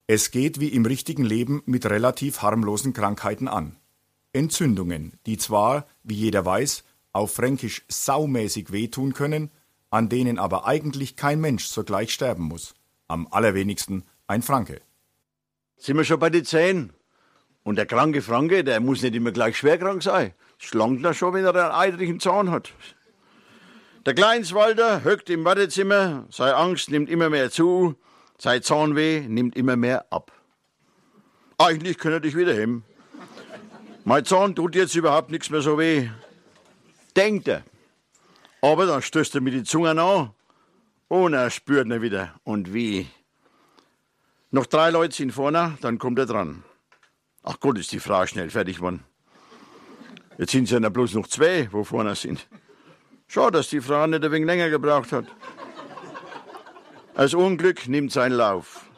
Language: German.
Es geht wie im richtigen Leben mit relativ harmlosen Krankheiten an. Entzündungen, die zwar, wie jeder weiß, auf Fränkisch saumäßig wehtun können, an denen aber eigentlich kein Mensch sogleich sterben muss. Am allerwenigsten ein Franke. Sind wir schon bei den Zähnen? Und der kranke Franke, der muss nicht immer gleich schwerkrank sein. Es schlankt er schon, wenn er einen eitrigen Zahn hat. Der Kleinswalder hockt im Wartezimmer, seine Angst nimmt immer mehr zu, sein Zahnweh nimmt immer mehr ab. Eigentlich könnte er dich wieder hemmen. Mein Zahn tut jetzt überhaupt nichts mehr so weh. Denkt er. Aber dann stößt er mit die Zunge an und er spürt ihn wieder. Und wie? Noch 3 Leute sind vorne, dann kommt er dran. Ach Gott, ist die Frau schnell fertig geworden. Jetzt sind es ja bloß noch 2, wo vorne sind. Schade, dass die Frau nicht ein wenig länger gebraucht hat. Das Unglück nimmt seinen Lauf.